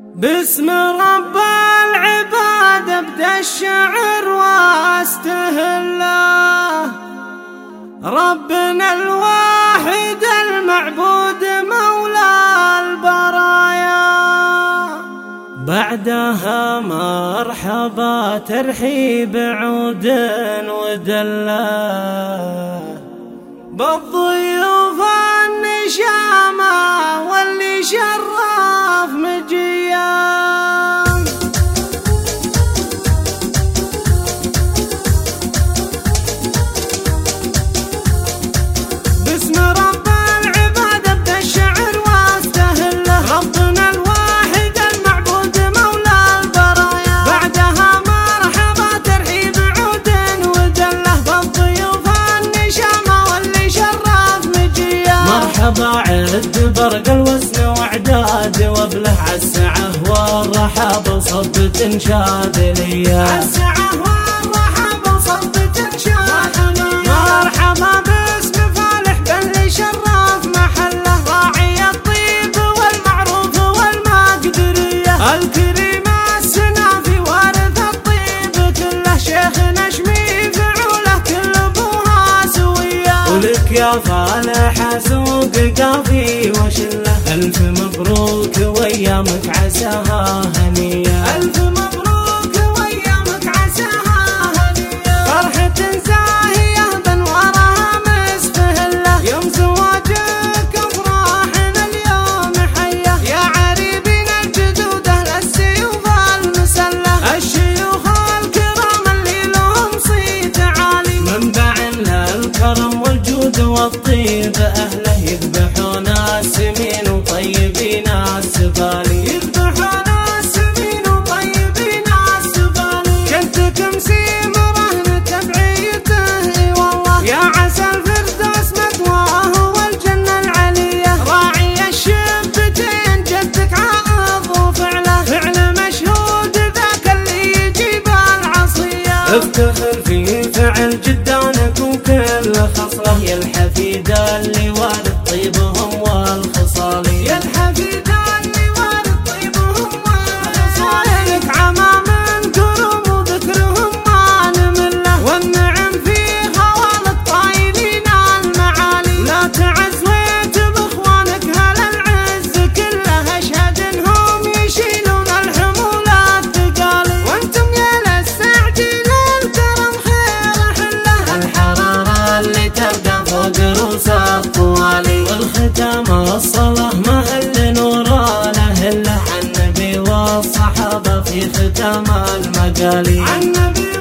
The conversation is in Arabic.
باسم رب العباد ابدأ الشعر واستهله، ربنا الواحد المعبود مولى البرايا. بعدها مرحبا ترحيب عود ودله، بالضيوف النشامة واللي شرف مجيا. باسم رب العباد ابدأ الشعر واستهله، ربنا الواحد المعبود مولى البرايا. بعدها مرحبا ترحيب عود ودله، بالضيوف النشامة واللي شرف مجيا. مرحبا عد برق الوزن وعداد وابله عالسعه والرحب صبة شاذلية، عالسعه والرحب صبة شاذلية. مرحبا باسم فالح باللي شرف محله، راعي الطيب والمعروف والمقدرية. الكريم السنافي وارث الطيب كله، شيخنا شمي فعوله كل ابوها سوية. ولك يا فالح سوق قافي وشله، ألف مبروك وأيامك عساها هنية. ألف مبروك وأيامك عساها هنية. فرحة زاهية بنورها مسفهلة، يوم زواجك أفراحنا اليوم حية. يا عريبين الجدود أهل السيوف المسلة، الشيوخ الكرام اللي لهم صيت عالي. منبع للكرم والجود والطيب أهله، يذبحون السمين وطيبين السفالي. يذبحون السمين وطيبين السفالي. كنتكم سيم رهن تبعيته اي والله، يا عسى الفردوس مثواه والجنة العلية. راعي الشبتين جدك عاض وفعله، فعل مشهود ذاك اللي يجيب العصية. افتخر في فعل جدانك وكل خصله، يا الحفيد اللي والد طيبهم والخصالي. يا الحفيد اللي والد طيبهم والخصالي. لك عمام كرم وذكرهم ما نمله، والنعم في خوالك طايلين المعالي. لا تعزويت باخوانك هل العز كله، اشهد انهم يشيلون الحمولة الثقالي. وانتم يا للسعدين الكرم خير حله، الحرارة اللي تبقى فوق رؤوس الطوالي. والختام الصلاة مهل نورانا هله، عن النبي والصحابة في ختام المقالي. عن النبي